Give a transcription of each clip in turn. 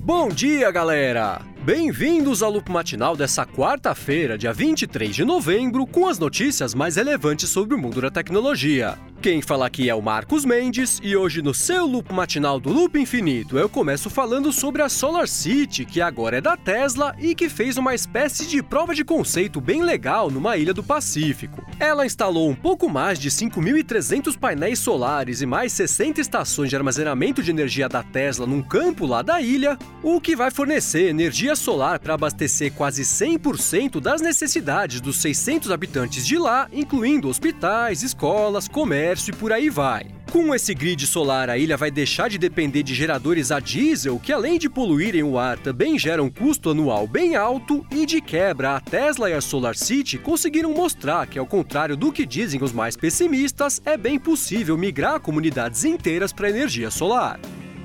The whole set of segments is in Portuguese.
Bom dia, galera! Bem-vindos ao Loop Matinal dessa quarta-feira, dia 23 de novembro, com as notícias mais relevantes sobre o mundo da tecnologia. Quem fala aqui é o Marcos Mendes, e hoje no seu Loop Matinal do Loop Infinito eu começo falando sobre a SolarCity, que agora é da Tesla e que fez uma espécie de prova de conceito bem legal numa ilha do Pacífico. Ela instalou um pouco mais de 5.300 painéis solares e mais 60 estações de armazenamento de energia da Tesla num campo lá da ilha, o que vai fornecer energia solar para abastecer quase 100% das necessidades dos 600 habitantes de lá, incluindo hospitais, escolas, comércio e por aí vai. Com esse grid solar, a ilha vai deixar de depender de geradores a diesel, que além de poluírem o ar, também geram um custo anual bem alto, e de quebra, a Tesla e a SolarCity conseguiram mostrar que, ao contrário do que dizem os mais pessimistas, é bem possível migrar comunidades inteiras para a energia solar.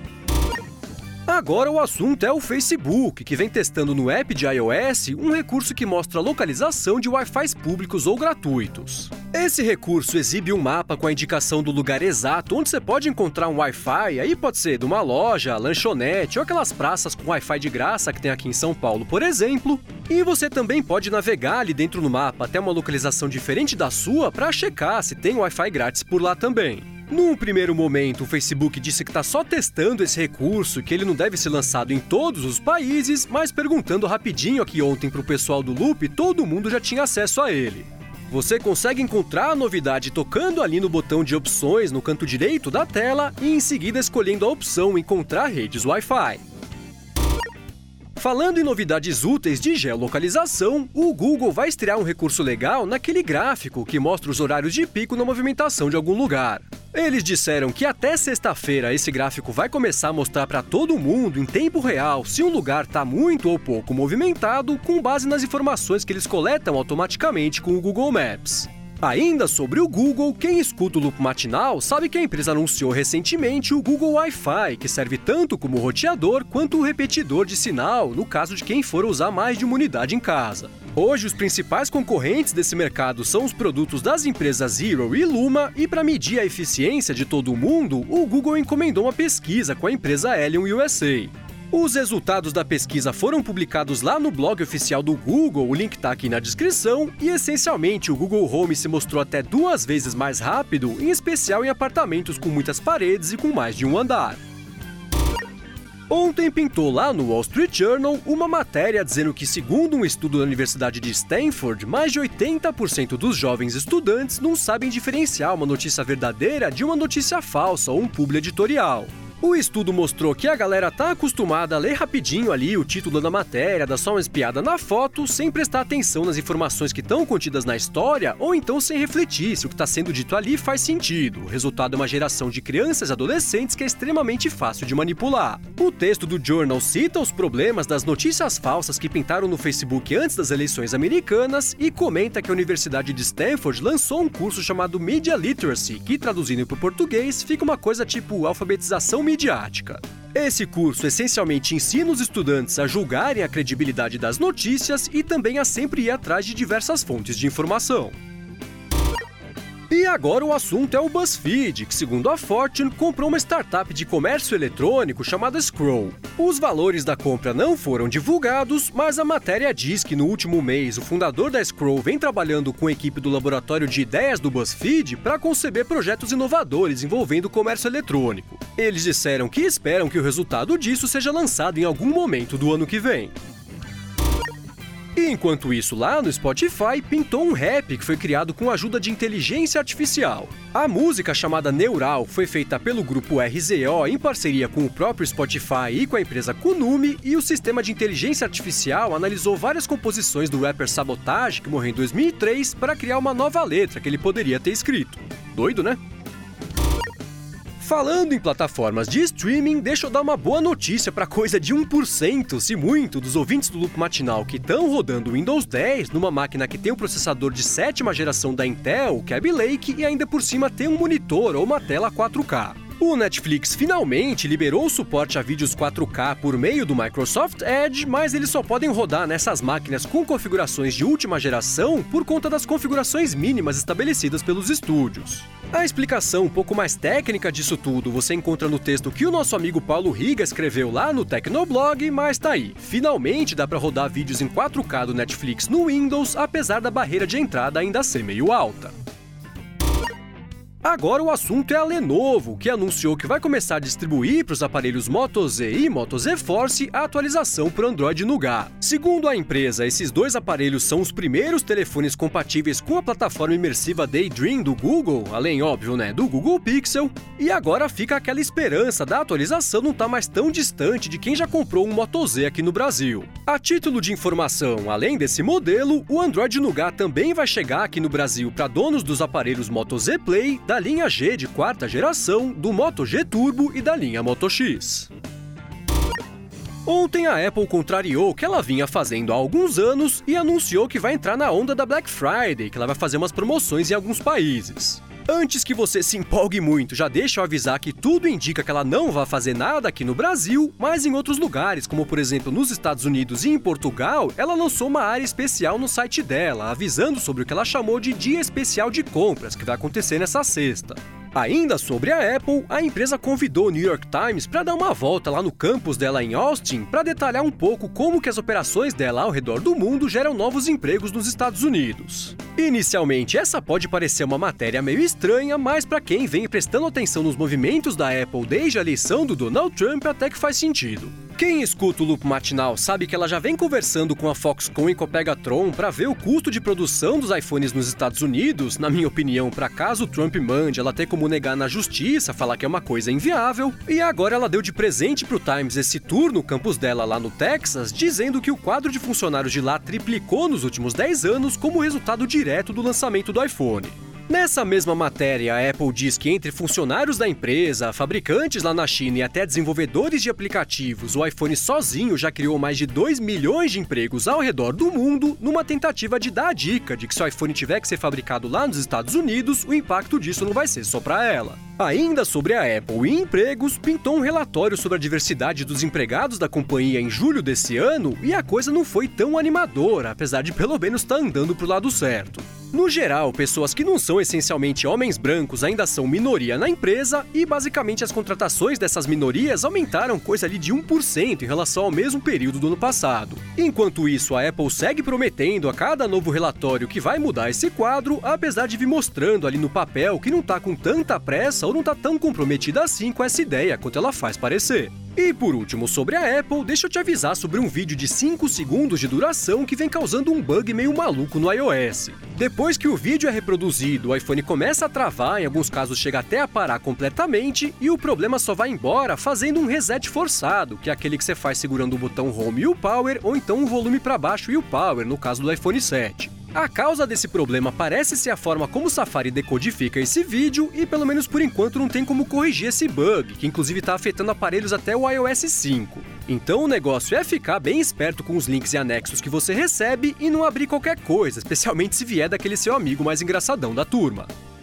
Agora o assunto é o Facebook, que vem testando no app de iOS um recurso que mostra a localização de Wi-Fi públicos ou gratuitos. Esse recurso exibe um mapa com a indicação do lugar exato onde você pode encontrar um Wi-Fi, aí pode ser de uma loja, lanchonete ou aquelas praças com Wi-Fi de graça que tem aqui em São Paulo, por exemplo. E você também pode navegar ali dentro do mapa até uma localização diferente da sua para checar se tem Wi-Fi grátis por lá também. Num primeiro momento, o Facebook disse que está só testando esse recurso, que ele não deve ser lançado em todos os países, mas perguntando rapidinho aqui ontem para o pessoal do Loop, todo mundo já tinha acesso a ele. Você consegue encontrar a novidade tocando ali no botão de opções no canto direito da tela e em seguida escolhendo a opção Encontrar redes Wi-Fi. Falando em novidades úteis de geolocalização, o Google vai estrear um recurso legal naquele gráfico que mostra os horários de pico na movimentação de algum lugar. Eles disseram que até sexta-feira esse gráfico vai começar a mostrar para todo mundo em tempo real se um lugar está muito ou pouco movimentado, com base nas informações que eles coletam automaticamente com o Google Maps. Ainda sobre o Google, quem escuta o Loop Matinal sabe que a empresa anunciou recentemente o Google Wi-Fi, que serve tanto como roteador quanto o repetidor de sinal, no caso de quem for usar mais de uma unidade em casa. Hoje, os principais concorrentes desse mercado são os produtos das empresas Zero e Luma, e para medir a eficiência de todo mundo, o Google encomendou uma pesquisa com a empresa Helium USA. Os resultados da pesquisa foram publicados lá no blog oficial do Google, o link está aqui na descrição, e essencialmente o Google Home se mostrou até 2 vezes mais rápido, em especial em apartamentos com muitas paredes e com mais de um andar. Ontem pintou lá no Wall Street Journal uma matéria dizendo que, segundo um estudo da Universidade de Stanford, mais de 80% dos jovens estudantes não sabem diferenciar uma notícia verdadeira de uma notícia falsa ou um publi editorial. O estudo mostrou que a galera tá acostumada a ler rapidinho ali o título da matéria, dar só uma espiada na foto, sem prestar atenção nas informações que estão contidas na história, ou então sem refletir se o que está sendo dito ali faz sentido. O resultado é uma geração de crianças e adolescentes que é extremamente fácil de manipular. O texto do Journal cita os problemas das notícias falsas que pintaram no Facebook antes das eleições americanas e comenta que a Universidade de Stanford lançou um curso chamado Media Literacy, que traduzindo para o português fica uma coisa tipo alfabetização midiática. Esse curso essencialmente ensina os estudantes a julgarem a credibilidade das notícias e também a sempre ir atrás de diversas fontes de informação. E agora o assunto é o BuzzFeed, que, segundo a Fortune, comprou uma startup de comércio eletrônico chamada Scroll. Os valores da compra não foram divulgados, mas a matéria diz que no último mês o fundador da Scroll vem trabalhando com a equipe do laboratório de ideias do BuzzFeed para conceber projetos inovadores envolvendo o comércio eletrônico. Eles disseram que esperam que o resultado disso seja lançado em algum momento do ano que vem. E enquanto isso, lá no Spotify, pintou um rap que foi criado com a ajuda de inteligência artificial. A música, chamada Neural, foi feita pelo grupo RZO em parceria com o próprio Spotify e com a empresa Kunumi, e o sistema de inteligência artificial analisou várias composições do rapper Sabotage, que morreu em 2003, para criar uma nova letra que ele poderia ter escrito. Doido, né? Falando em plataformas de streaming, deixa eu dar uma boa notícia para coisa de 1%, se muito, dos ouvintes do Loop Matinal que estão rodando Windows 10 numa máquina que tem um processador de 7ª geração da Intel, o Kaby Lake, e ainda por cima tem um monitor ou uma tela 4K. O Netflix finalmente liberou o suporte a vídeos 4K por meio do Microsoft Edge, mas eles só podem rodar nessas máquinas com configurações de última geração por conta das configurações mínimas estabelecidas pelos estúdios. A explicação um pouco mais técnica disso tudo você encontra no texto que o nosso amigo Paulo Riga escreveu lá no Tecnoblog, mas tá aí. Finalmente dá pra rodar vídeos em 4K do Netflix no Windows, apesar da barreira de entrada ainda ser meio alta. Agora o assunto é a Lenovo, que anunciou que vai começar a distribuir para os aparelhos Moto Z e Moto Z Force a atualização para Android Nougat. Segundo a empresa, esses dois aparelhos são os primeiros telefones compatíveis com a plataforma imersiva Daydream do Google, além, óbvio, do Google Pixel, e agora fica aquela esperança da atualização não estar mais tão distante de quem já comprou um Moto Z aqui no Brasil. A título de informação, além desse modelo, o Android Nougat também vai chegar aqui no Brasil para donos dos aparelhos Moto Z Play, da linha G de quarta geração, do Moto G Turbo e da linha Moto X. Ontem a Apple contrariou o que ela vinha fazendo há alguns anos e anunciou que vai entrar na onda da Black Friday, que ela vai fazer umas promoções em alguns países. Antes que você se empolgue muito, já deixa eu avisar que tudo indica que ela não vai fazer nada aqui no Brasil, mas em outros lugares, como por exemplo nos Estados Unidos e em Portugal, ela lançou uma área especial no site dela, avisando sobre o que ela chamou de Dia Especial de Compras, que vai acontecer nessa sexta. Ainda sobre a Apple, a empresa convidou o New York Times para dar uma volta lá no campus dela em Austin para detalhar um pouco como que as operações dela ao redor do mundo geram novos empregos nos Estados Unidos. Inicialmente, essa pode parecer uma matéria meio estranha, mas para quem vem prestando atenção nos movimentos da Apple desde a eleição do Donald Trump até que faz sentido. Quem escuta o Loop Matinal sabe que ela já vem conversando com a Foxconn e com a Pegatron para ver o custo de produção dos iPhones nos Estados Unidos, na minha opinião, para caso o Trump mande ela ter como negar na justiça, falar que é uma coisa inviável, e agora ela deu de presente pro Times esse tour no campus dela lá no Texas, dizendo que o quadro de funcionários de lá triplicou nos últimos 10 anos como resultado direto do lançamento do iPhone. Nessa mesma matéria, a Apple diz que entre funcionários da empresa, fabricantes lá na China e até desenvolvedores de aplicativos, o iPhone sozinho já criou mais de 2 milhões de empregos ao redor do mundo, numa tentativa de dar a dica de que se o iPhone tiver que ser fabricado lá nos Estados Unidos, o impacto disso não vai ser só para ela. Ainda sobre a Apple e empregos, pintou um relatório sobre a diversidade dos empregados da companhia em julho desse ano e a coisa não foi tão animadora, apesar de pelo menos estar andando pro lado certo. No geral, pessoas que não são essencialmente homens brancos ainda são minoria na empresa e basicamente as contratações dessas minorias aumentaram coisa ali de 1% em relação ao mesmo período do ano passado. Enquanto isso, a Apple segue prometendo a cada novo relatório que vai mudar esse quadro, apesar de vir mostrando ali no papel que não tá com tanta pressa ou não tá tão comprometida assim com essa ideia quanto ela faz parecer. E por último, sobre a Apple, deixa eu te avisar sobre um vídeo de 5 segundos de duração que vem causando um bug meio maluco no iOS. Depois que o vídeo é reproduzido, o iPhone começa a travar, em alguns casos chega até a parar completamente, e o problema só vai embora fazendo um reset forçado, que é aquele que você faz segurando o botão Home e o Power, ou então o volume para baixo e o Power, no caso do iPhone 7. A causa desse problema parece ser a forma como o Safari decodifica esse vídeo e pelo menos por enquanto não tem como corrigir esse bug, que inclusive está afetando aparelhos até o iOS 5. Então o negócio é ficar bem esperto com os links e anexos que você recebe e não abrir qualquer coisa, especialmente se vier daquele seu amigo mais engraçadão da turma.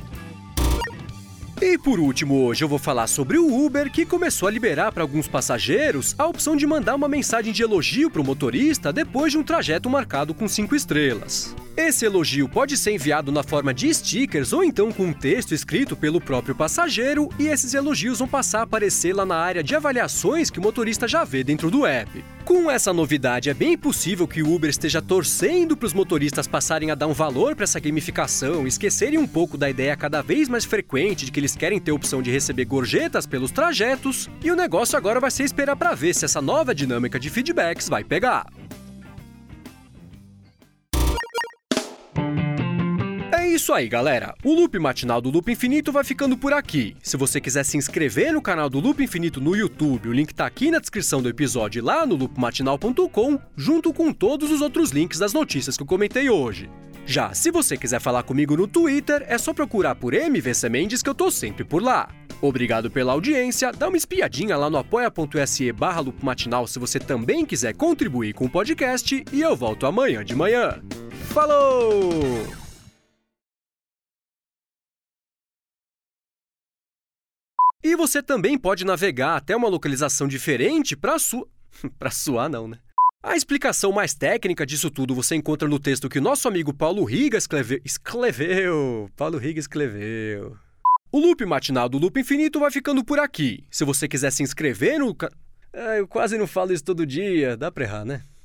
E por último, hoje eu vou falar sobre o Uber, que começou a liberar para alguns passageiros a opção de mandar uma mensagem de elogio para o motorista depois de um trajeto marcado com 5 estrelas. Esse elogio pode ser enviado na forma de stickers ou então com um texto escrito pelo próprio passageiro, e esses elogios vão passar a aparecer lá na área de avaliações que o motorista já vê dentro do app. Com essa novidade, é bem possível que o Uber esteja torcendo para os motoristas passarem a dar um valor para essa gamificação e esquecerem um pouco da ideia cada vez mais frequente de que eles querem ter a opção de receber gorjetas pelos trajetos, e o negócio agora vai ser esperar para ver se essa nova dinâmica de feedbacks vai pegar. É isso aí, galera. O Loop Matinal do Loop Infinito vai ficando por aqui. Se você quiser se inscrever no canal do Loop Infinito no YouTube, o link tá aqui na descrição do episódio lá no loopmatinal.com, junto com todos os outros links das notícias que eu comentei hoje. Já, se você quiser falar comigo no Twitter, é só procurar por MVC Mendes que eu tô sempre por lá. Obrigado pela audiência, dá uma espiadinha lá no apoia.se/loopmatinal se você também quiser contribuir com o podcast, e eu volto amanhã de manhã. Falou! E você também pode navegar até uma localização diferente para para suar não, né? A explicação mais técnica disso tudo você encontra no texto que o nosso amigo Paulo Riga escreveu. Paulo Riga escreveu. O Loop Matinal do Loop Infinito vai ficando por aqui. Se você quiser se inscrever no... eu quase não falo isso todo dia, dá pra errar, né?